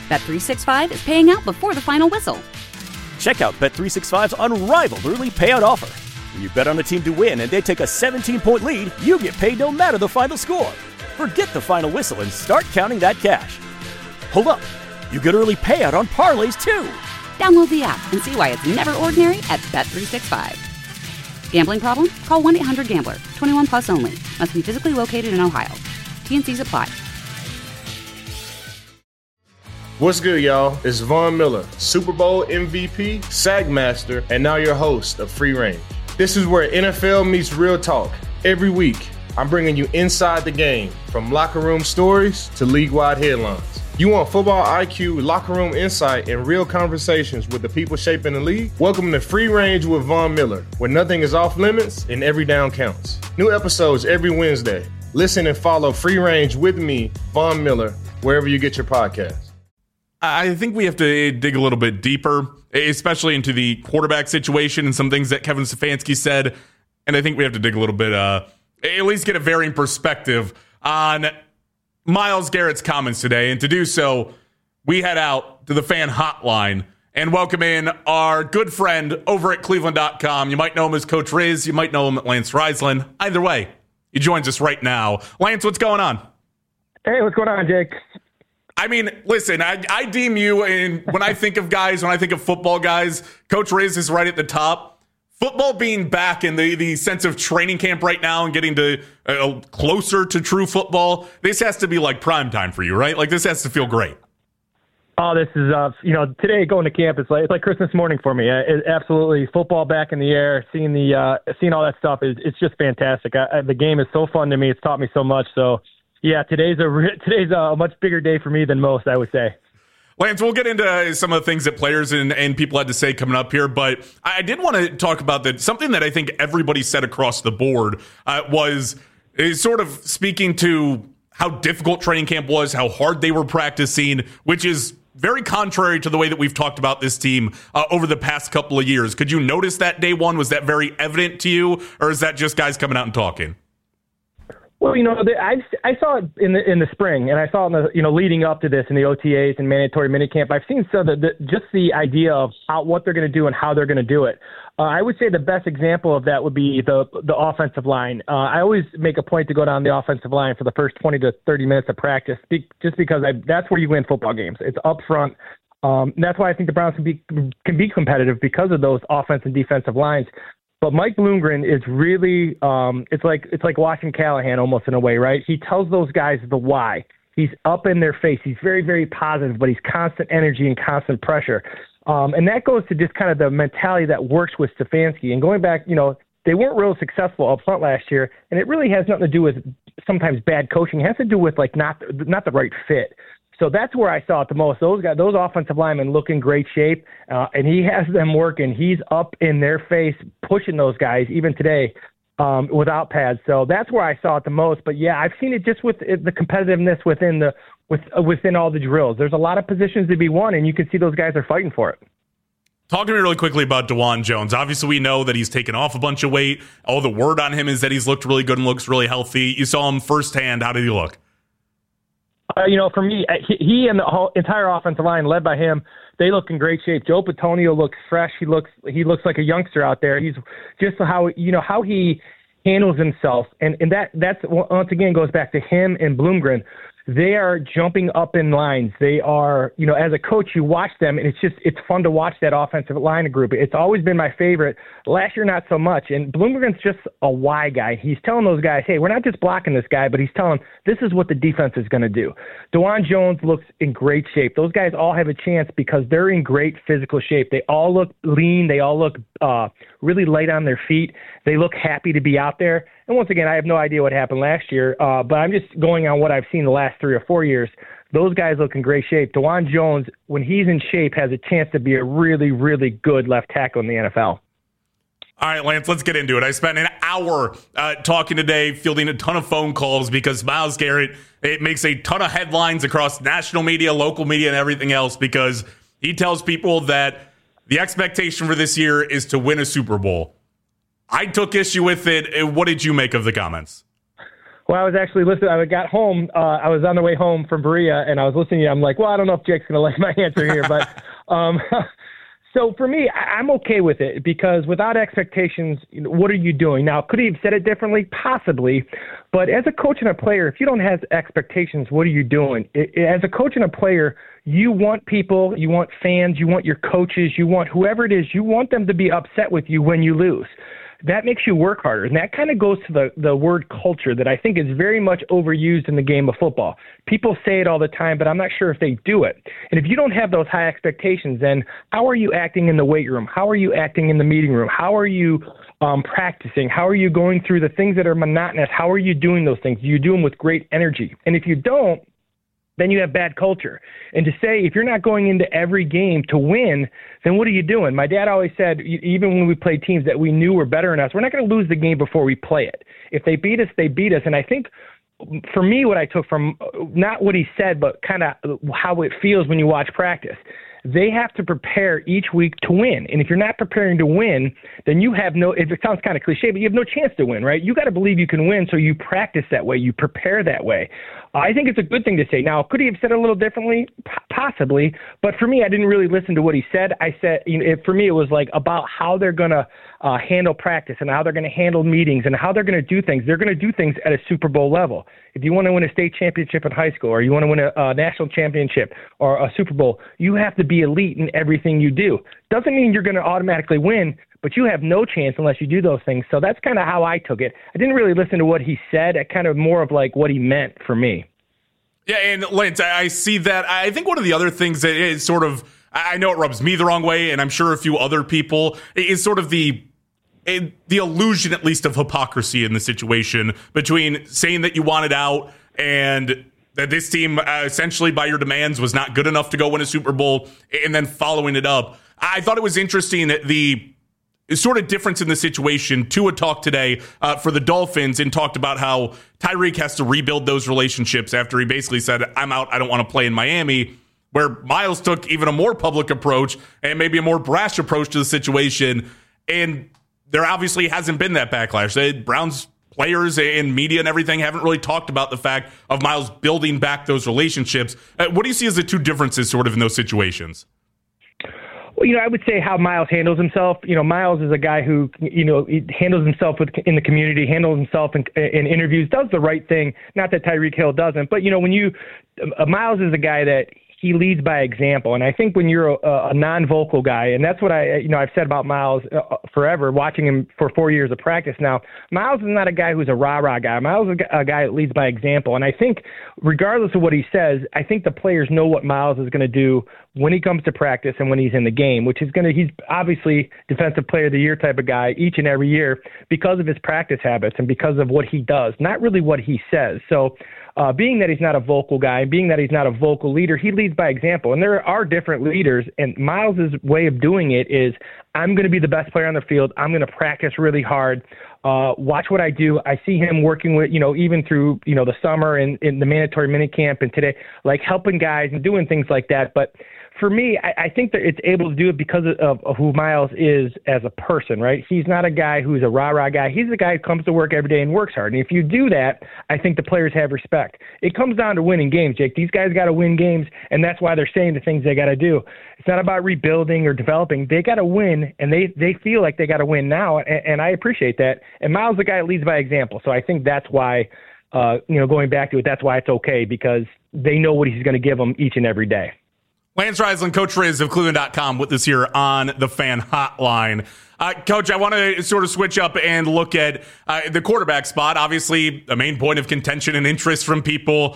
Bet365 is paying out before the final whistle. Check out Bet365's unrivaled early payout offer. When you bet on a team to win and they take a 17-point lead, you get paid no matter the final score. Forget the final whistle and start counting that cash. Hold up. You get early payout on parlays, too. Download the app and see why it's never ordinary at Bet365. Gambling problem? Call 1-800-GAMBLER. 21 plus only. Must be physically located in Ohio. T&Cs apply. What's good, y'all? It's Von Miller, Super Bowl MVP, Sack Master, and now your host of Free Range. This is where NFL meets real talk. Every week, I'm bringing you inside the game, from locker room stories to league-wide headlines. You want football IQ, locker room insight, and real conversations with the people shaping the league? Welcome to Free Range with Von Miller, where nothing is off limits and every down counts. New episodes every Wednesday. Listen and follow Free Range with me, Von Miller, wherever you get your podcasts. I think we have to dig a little bit deeper, especially into the quarterback situation and some things that Kevin Stefanski said. And I think we have to dig a little bit, at least get a varying perspective on Myles Garrett's comments today. And to do so, we head out to the fan hotline and welcome in our good friend over at Cleveland.com. You might know him as Coach Riz. You might know him as Lance Reisland. Either way, he joins us right now. Lance, what's going on? Hey, what's going on, Jake? I mean, listen, I deem you, and when I think of guys, when I think of football guys, Coach Riz is right at the top. Football being back in the sense of training camp right now and getting to closer to true football, this has to be like prime time for you, right? Like, this has to feel great. Oh, this is, today going to camp, it's like Christmas morning for me. Absolutely, football back in the air, seeing all that stuff, it's just fantastic. The game is so fun to me. It's taught me so much, so... Yeah, today's a much bigger day for me than most, I would say. Lance, we'll get into some of the things that players and people had to say coming up here, but I did want to talk about that. Something that I think everybody said across the board was sort of speaking to how difficult training camp was, how hard they were practicing, which is very contrary to the way that we've talked about this team over the past couple of years. Could you notice that day one? Was that very evident to you, or is that just guys coming out and talking? Well, I saw it in the spring, and I saw it in the leading up to this in the OTAs and mandatory minicamp. I've seen some of just the idea of what they're going to do and how they're going to do it. I would say the best example of that would be the offensive line. I always make a point to go down the offensive line for the first 20 to 30 minutes of practice, just because that's where you win football games. It's up front. That's why I think the Browns can be competitive because of those offense and defensive lines. But Mike Bloomgren is really it's like watching Callahan almost in a way, right? He tells those guys the why. He's up in their face. He's very, very positive, but he's constant energy and constant pressure. And that goes to just kind of the mentality that works with Stefanski. And going back, they weren't real successful up front last year, and it really has nothing to do with sometimes bad coaching. It has to do with not the right fit. So that's where I saw it the most. Those offensive linemen look in great shape, and he has them working. He's up in their face, pushing those guys, even today, without pads. So that's where I saw it the most. But, yeah, I've seen it just with the competitiveness within all the drills. There's a lot of positions to be won, and you can see those guys are fighting for it. Talk to me really quickly about DeJuan Jones. Obviously, we know that he's taken off a bunch of weight. All the word on him is that he's looked really good and looks really healthy. You saw him firsthand. How did he look? For me, he and the whole entire offensive line, led by him, they look in great shape. Joe Bitonio looks fresh. He looks like a youngster out there. He's just how he handles himself, and that's once again goes back to him and Bloomgren. They are jumping up in lines. They are, as a coach, you watch them, and it's fun to watch that offensive line group. It's always been my favorite. Last year, not so much. And Bloomgren's just a why guy. He's telling those guys, hey, we're not just blocking this guy, but he's telling them this is what the defense is going to do. DeJuan Jones looks in great shape. Those guys all have a chance because they're in great physical shape. They all look lean. They all look really light on their feet. They look happy to be out there. And once again, I have no idea what happened last year, but I'm just going on what I've seen the last 3 or 4 years. Those guys look in great shape. DeJuan Jones, when he's in shape, has a chance to be a really, really good left tackle in the NFL. All right, Lance, let's get into it. I spent an hour talking today, fielding a ton of phone calls because Myles Garrett, it makes a ton of headlines across national media, local media, and everything else because he tells people that the expectation for this year is to win a Super Bowl. I took issue with it. What did you make of the comments? Well, I was actually listening. I got home. I was on the way home from Berea, and I was listening to you. I'm like, well, I don't know if Jake's going to like my answer here. But so for me, I'm okay with it because without expectations, what are you doing? Now, could he have said it differently? Possibly. But as a coach and a player, if you don't have expectations, what are you doing? As a coach and a player, you want people, you want fans, you want your coaches, you want whoever it is, you want them to be upset with you when you lose. That makes you work harder. And that kind of goes to the word culture that I think is very much overused in the game of football. People say it all the time, but I'm not sure if they do it. And if you don't have those high expectations, then how are you acting in the weight room? How are you acting in the meeting room? How are you practicing? How are you going through the things that are monotonous? How are you doing those things? Do you do them with great energy? And if you don't, then you have bad culture. And to say if you're not going into every game to win, then what are you doing? My dad always said, even when we played teams that we knew were better than us, we're not going to lose the game before we play it. If they beat us, they beat us. And I think for me, what I took from not what he said, but kind of how it feels when you watch practice, they have to prepare each week to win. And if you're not preparing to win, then you have no, if it sounds kind of cliche, but you have no chance to win, right? You got to believe you can win, so you practice that way, you prepare that way. I think it's a good thing to say. Now, could he have said it a little differently? Possibly. But for me, I didn't really listen to what he said. I said, for me, it was like about how they're going to handle practice and how they're going to handle meetings and how they're going to do things. They're going to do things at a Super Bowl level. If you want to win a state championship in high school or you want to win a national championship or a Super Bowl, you have to be elite in everything you do. Doesn't mean you're going to automatically win, but you have no chance unless you do those things. So that's kind of how I took it. I didn't really listen to what he said. I kind of more of like what he meant for me. Yeah, and Lance, I see that. I think one of the other things that is sort of, I know it rubs me the wrong way, and I'm sure a few other people, is sort of the illusion, at least, of hypocrisy in the situation between saying that you wanted out and that this team, essentially by your demands, was not good enough to go win a Super Bowl, and then following it up. I thought it was interesting that the sort of difference in the situation. Tua talked today for the Dolphins and talked about how Tyreek has to rebuild those relationships after he basically said, I'm out, I don't want to play in Miami, where Miles took even a more public approach and maybe a more brash approach to the situation. And there obviously hasn't been that backlash. The Browns players and media and everything haven't really talked about the fact of Miles building back those relationships. What do you see as the two differences sort of in those situations? Well, I would say how Miles handles himself. Miles is a guy who, he handles himself in the community, handles himself in interviews, does the right thing. Not that Tyreek Hill doesn't, but, Miles is a guy that he leads by example. And I think when you're a non-vocal guy, and that's what I've said about Miles forever, watching him for 4 years of practice now, Miles is not a guy who's a rah-rah guy. Miles is a guy that leads by example. And I think regardless of what he says, I think the players know what Miles is going to do when he comes to practice and when he's in the game, which is he's obviously defensive player of the year type of guy each and every year because of his practice habits and because of what he does, not really what he says. So being that he's not a vocal guy, being that he's not a vocal leader, he leads by example. And there are different leaders, and Miles' way of doing it is, I'm going to be the best player on the field. I'm going to practice really hard. Watch what I do. I see him working with, even through, the summer and in the mandatory minicamp and today, like helping guys and doing things like that. But for me, I think that it's able to do it because of who Miles is as a person, right? He's not a guy who's a rah-rah guy. He's a guy who comes to work every day and works hard. And if you do that, I think the players have respect. It comes down to winning games, Jake. These guys got to win games, and that's why they're saying the things they got to do. It's not about rebuilding or developing. They got to win, and they feel like they got to win now, and I appreciate that. And Miles is the guy that leads by example. So I think that's why, going back to it, that's why it's okay, because they know what he's going to give them each and every day. Lance Reisland, Coach Riz of Cleveland.com with us here on the Fan Hotline. Coach, I want to sort of switch up and look at the quarterback spot. Obviously, a main point of contention and interest from people.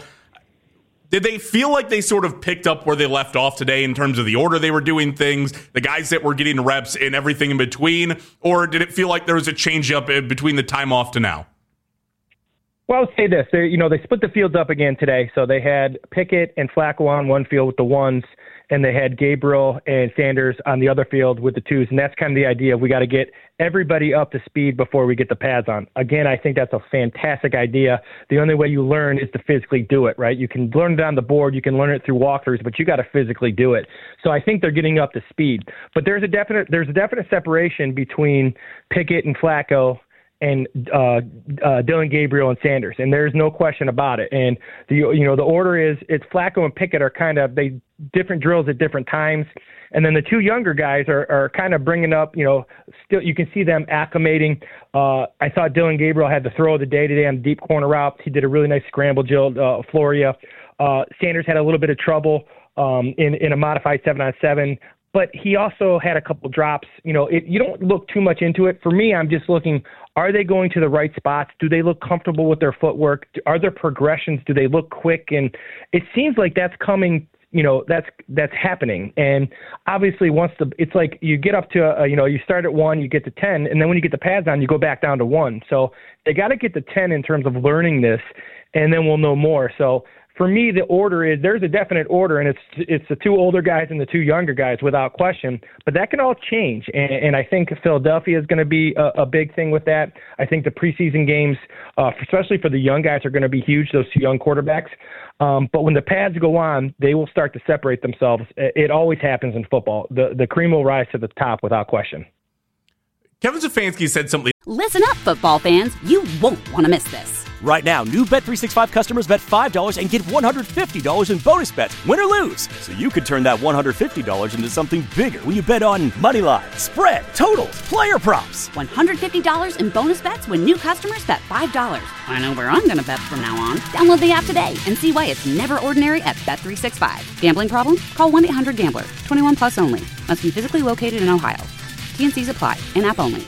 Did they feel like they sort of picked up where they left off today in terms of the order they were doing things, the guys that were getting reps and everything in between? Or did it feel like there was a change up between the time off to now? Well, I would say this. They split the fields up again today. So they had Pickett and Flacco on one field with the ones, and they had Gabriel and Sanders on the other field with the twos. And that's kind of the idea. We got to get everybody up to speed before we get the pads on. Again, I think that's a fantastic idea. The only way you learn is to physically do it, right? You can learn it on the board. You can learn it through walkthroughs, but you got to physically do it. So I think they're getting up to speed. But there's a definite separation between Pickett and Flacco and Dillon Gabriel and Sanders, and there's no question about it. And the order is it's Flacco and Pickett are kind of different drills at different times, and then the two younger guys are kind of bringing up. Still you can see them acclimating. I thought Dillon Gabriel had the throw of the day today on the deep corner route. He did a really nice scramble, Floria. Sanders had a little bit of trouble in a modified 7-on-7. But he also had a couple drops. You don't look too much into it. For me, I'm just looking, are they going to the right spots? Do they look comfortable with their footwork? Are there progressions? Do they look quick? And it seems like that's coming, that's happening. And obviously it's like you get up to, you start at 1, you get to 10, and then when you get the pads on, you go back down to 1. So they got to get to 10 in terms of learning this, and then we'll know more. So for me, the order is there's a definite order, and it's the two older guys and the two younger guys without question. But that can all change, and I think Philadelphia is going to be a big thing with that. I think the preseason games, especially for the young guys, are going to be huge. Those two young quarterbacks. But when the pads go on, they will start to separate themselves. It always happens in football. The cream will rise to the top without question. Kevin Stefanski said something. Listen up, football fans. You won't want to miss this. Right now, new Bet365 customers bet $5 and get $150 in bonus bets, win or lose. So you could turn that $150 into something bigger when you bet on moneyline, spread, totals, player props. $150 in bonus bets when new customers bet $5. I know where I'm going to bet from now on. Download the app today and see why it's never ordinary at Bet365. Gambling problem? Call 1-800-GAMBLER. 21 plus only. Must be physically located in Ohio. T&Cs apply. In-app only.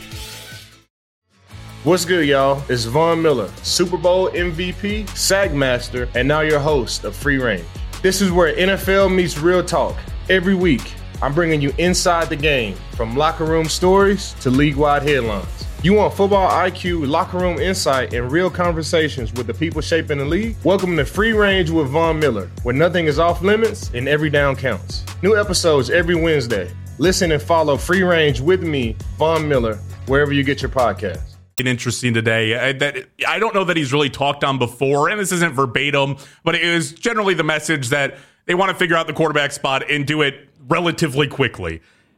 What's good, y'all? It's Von Miller, Super Bowl MVP, Sagmaster, and now your host of Free Range. This is where NFL meets real talk. Every week, I'm bringing you inside the game, from locker room stories to league-wide headlines. You want football IQ, locker room insight, and real conversations with the people shaping the league? Welcome to Free Range with Von Miller, where nothing is off limits and every down counts. New episodes every Wednesday. Listen and follow Free Range with me, Von Miller, wherever you get your podcasts. Interesting today that I don't know that he's really talked on before, and this isn't verbatim, but it is generally the message that they want to figure out the quarterback spot and do it relatively quickly.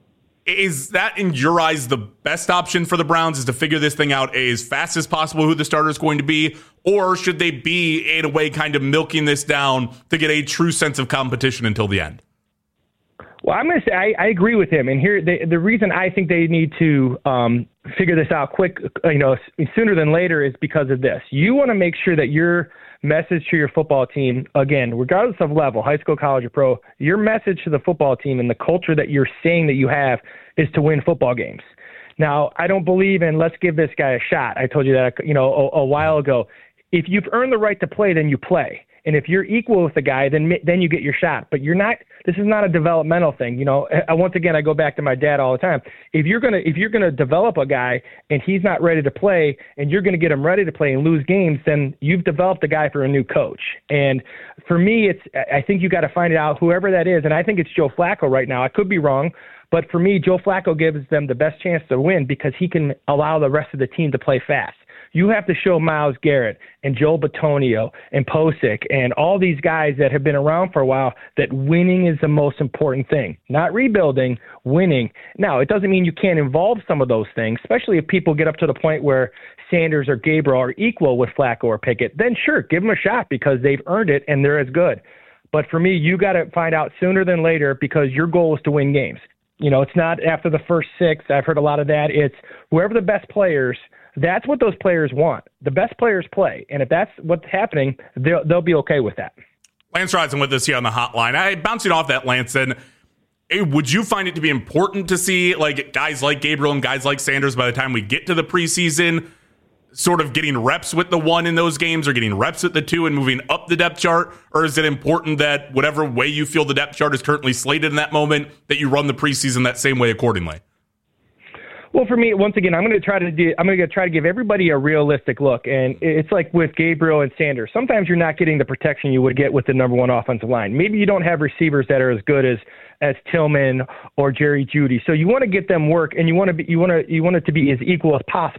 Is that, in your eyes, the best option for the Browns, is to figure this thing out as fast as possible who the starter is going to be, or should they be, in a way, kind of milking this down to get a true sense of competition until the end? Well, I'm going to say I agree with him, and here the reason I think they need to figure this out quick, sooner than later, is because of this. You want to make sure that your message to your football team, again, regardless of level, high school, college, or pro, your message to the football team and the culture that you're saying that you have is to win football games. Now, I don't believe in let's give this guy a shot. I told you that a while ago. If you've earned the right to play, then you play. And if you're equal with the guy, then you get your shot. But you're not. This is not a developmental thing. Once again, I go back to my dad all the time. If you're gonna develop a guy and he's not ready to play, and you're gonna get him ready to play and lose games, then you've developed a guy for a new coach. And for me, I think you got to find it out, whoever that is. And I think it's Joe Flacco right now. I could be wrong. But for me, Joe Flacco gives them the best chance to win because he can allow the rest of the team to play fast. You have to show Myles Garrett and Joel Bitonio and Posick and all these guys that have been around for a while that winning is the most important thing. Not rebuilding, winning. Now, it doesn't mean you can't involve some of those things, especially if people get up to the point where Sanders or Gabriel are equal with Flacco or Pickett. Then sure, give them a shot because they've earned it and they're as good. But for me, you got to find out sooner than later because your goal is to win games. It's not after the first 6. I've heard a lot of that. It's whoever the best players. That's what those players want. The best players play. And if that's what's happening, they'll be okay with that. Lance Rising with us here on the hotline. I bouncing off that, Lance, and would you find it to be important to see guys like Gabriel and guys like Sanders by the time we get to the preseason sort of getting reps with the 1 in those games or getting reps at the 2 and moving up the depth chart? Or is it important that whatever way you feel the depth chart is currently slated in that moment, that you run the preseason that same way accordingly? Well, for me, once again, I'm going to try to give everybody a realistic look, and it's like with Gabriel and Sanders. Sometimes you're not getting the protection you would get with the number 1 offensive line. Maybe you don't have receivers that are as good as Tillman or Jerry Jeudy. So you want to get them work, and you want it to be as equal as possible.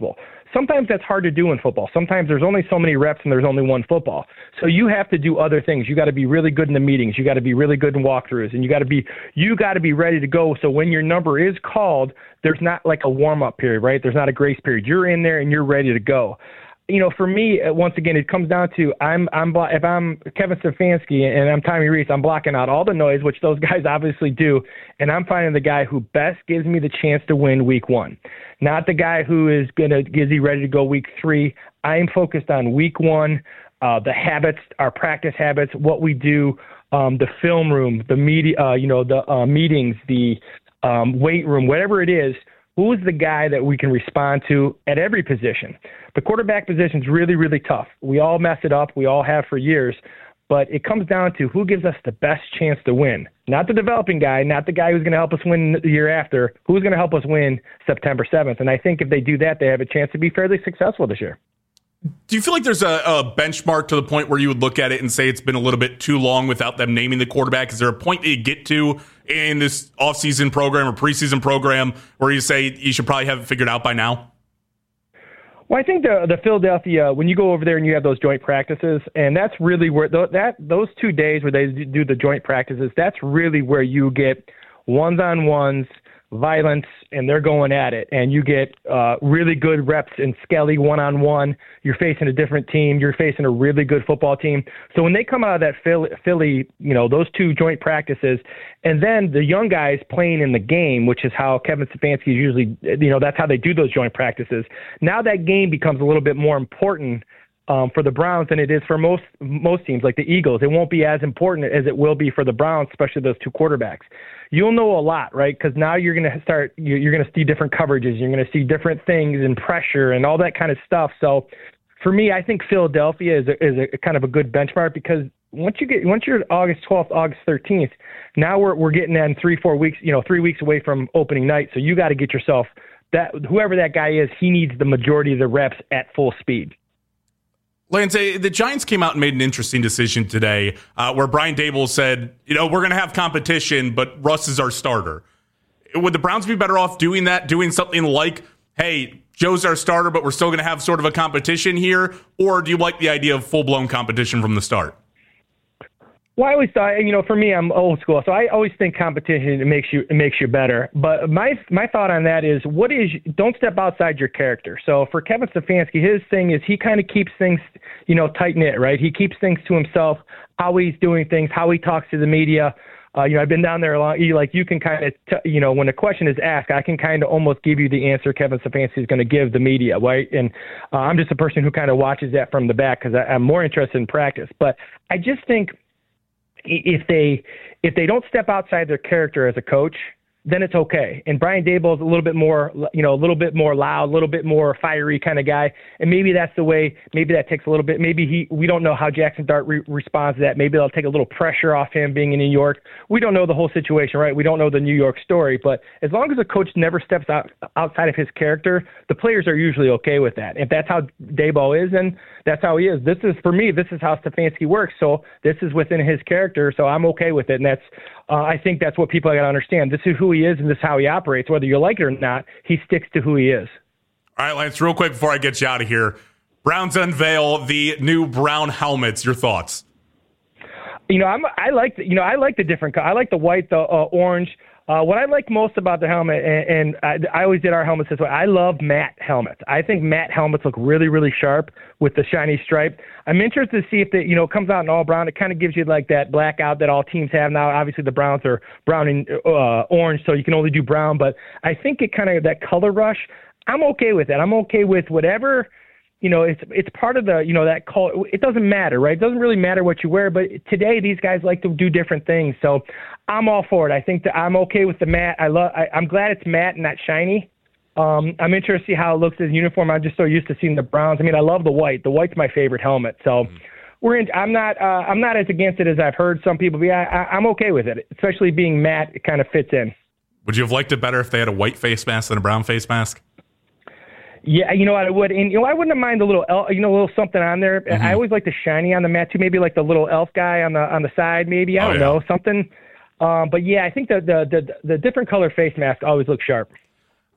sometimes that's hard to do in football. Sometimes there's only so many reps and there's only one football. So you have to do other things. You got to be really good in the meetings. You got to be really good in walkthroughs, and you got to be ready to go. So when your number is called, there's not like a warm-up period, right? There's not a grace period. You're in there and you're ready to go. For me, once again, it comes down to if I'm Kevin Stefanski and I'm Tommy Rees, I'm blocking out all the noise, which those guys obviously do, and I'm finding the guy who best gives me the chance to win week 1, not the guy who is he ready to go week 3. I am focused on week 1, the habits, our practice habits, what we do, the film room, the media, the meetings, the weight room, whatever it is. Who is the guy that we can respond to at every position? The quarterback position is really, really tough. We all mess it up. We all have for years. But it comes down to who gives us the best chance to win. Not the developing guy, not the guy who's going to help us win the year after. Who's going to help us win September 7th? And I think if they do that, they have a chance to be fairly successful this year. Do you feel like there's a benchmark to the point where you would look at it and say it's been a little bit too long without them naming the quarterback? Is there a point that you get to in this offseason program or preseason program where you say you should probably have it figured out by now? Well, I think the Philadelphia, when you go over there and you have those joint practices, and that's really where those 2 days where they do the joint practices, that's really where you get ones-on-ones, violence, and they're going at it, and you get really good reps in Skelly one-on-one. You're facing a different team. You're facing a really good football team. So when they come out of that Philly, those 2 joint practices, and then the young guys playing in the game, which is how Kevin Stefanski usually, that's how they do those joint practices. Now that game becomes a little bit more important for the Browns than it is for most teams, like the Eagles. It won't be as important as it will be for the Browns, especially those 2 quarterbacks. You'll know a lot, right? Because now you're going to see different coverages. You're going to see different things and pressure and all that kind of stuff. So for me, I think Philadelphia is a kind of a good benchmark, because once you're August 12th, August 13th, now we're getting in 3-4 weeks, 3 weeks away from opening night. So you got to get yourself whoever that guy is, he needs the majority of the reps at full speed. Lance, the Giants came out and made an interesting decision today where Brian Daboll said, we're going to have competition, but Russ is our starter. Would the Browns be better off doing that, doing something like, hey, Joe's our starter, but we're still going to have sort of a competition here? Or do you like the idea of full-blown competition from the start? Well, I always thought, for me, I'm old school, so I always think competition makes you better. But my thought on that is, don't step outside your character. So for Kevin Stefanski, his thing is he kind of keeps things, tight knit, right? He keeps things to himself, how he's doing things, how he talks to the media. I've been down there a lot. You can kind of, when a question is asked, I can kind of almost give you the answer Kevin Stefanski is going to give the media, right? And I'm just a person who kind of watches that from the back because I'm more interested in practice. But I just think, if they don't step outside their character as a coach, then it's okay. And Brian Daboll is a little bit more loud, a little bit more fiery kind of guy. And maybe that's the way, maybe that takes a little bit, we don't know how Jackson Dart responds to that. Maybe they'll take a little pressure off him being in New York. We don't know the whole situation, right? We don't know the New York story, but as long as a coach never steps outside of his character, the players are usually okay with that. If that's how Daboll is, then that's how he is. This is how Stefanski works. So this is within his character. So I'm okay with it. And that's, I think that's what people got to understand. This is who he is and this is how he operates. Whether you like it or not, he sticks to who he is. All right, Lance, real quick before I get you out of here, Browns unveil the new brown helmets. Your thoughts? I like the different. I like the white, the orange. What I like most about the helmet, and I always did our helmets this way, I love matte helmets. I think matte helmets look really, really sharp with the shiny stripe. I'm interested to see if it comes out in all brown. It kind of gives you like that blackout that all teams have now. Obviously, the Browns are brown and orange, so you can only do brown. But I think it kind of, that color rush, I'm okay with that. I'm okay with whatever. It's part of the, that color. It doesn't matter, right? It doesn't really matter what you wear, but today these guys like to do different things. So I'm all for it. I think that I'm okay with the matte. I'm glad it's matte and not shiny. I'm interested to see how it looks as a uniform. I'm just so used to seeing the Browns. I mean, I love the white. The white's my favorite helmet. So I'm not as against it as I've heard some people be. I'm okay with it, especially being matte. It kind of fits in. Would you have liked it better if they had a white face mask than a brown face mask? Yeah, what I would, and I wouldn't mind a little, little something on there. Mm-hmm. I always like the shiny on the mat too. Maybe like the little elf guy on the side. Maybe I don't know, something. But yeah, I think the different color face masks always look sharp.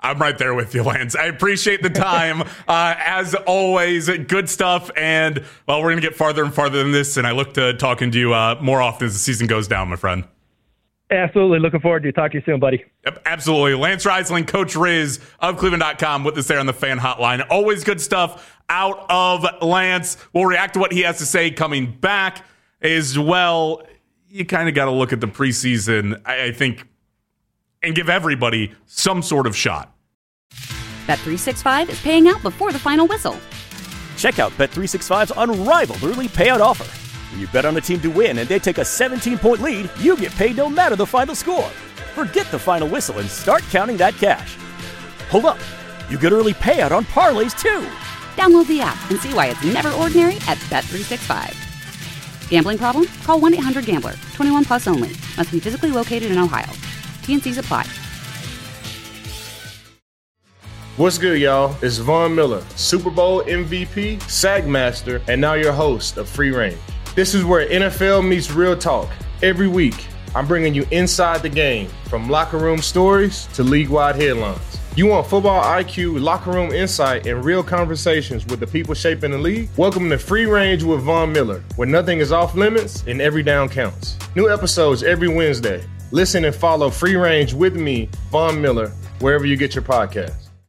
I'm right there with you, Lance. I appreciate the time. As always, good stuff. And, well, we're going to get farther and farther than this, and I look to talking to you more often as the season goes down, my friend. Absolutely. Looking forward to it. Talk to you soon, buddy. Yep, absolutely. Lance Reisling, Coach Riz of Cleveland.com with us there on the Fan Hotline. Always good stuff out of Lance. We'll react to what he has to say coming back as well. You kind of got to look at the preseason, I think, and give everybody some sort of shot. Bet365 is paying out before the final whistle. Check out Bet365's unrivaled early payout offer. When you bet on a team to win and they take a 17-point lead, you get paid no matter the final score. Forget the final whistle and start counting that cash. Hold up. You get early payout on parlays too. Download the app and see why it's never ordinary at Bet365. Gambling problem? Call 1-800-GAMBLER. 21 plus only. Must be physically located in Ohio. T&Cs apply. What's good, y'all? It's Von Miller, Super Bowl MVP, Sagmaster, and now your host of Free Range. This is where NFL meets real talk. Every week, I'm bringing you inside the game, from locker room stories to league-wide headlines. You want football IQ, locker room insight, and real conversations with the people shaping the league? Welcome to Free Range with Von Miller, where nothing is off limits and every down counts. New episodes every Wednesday. Listen and follow Free Range with me, Von Miller, wherever you get your podcasts.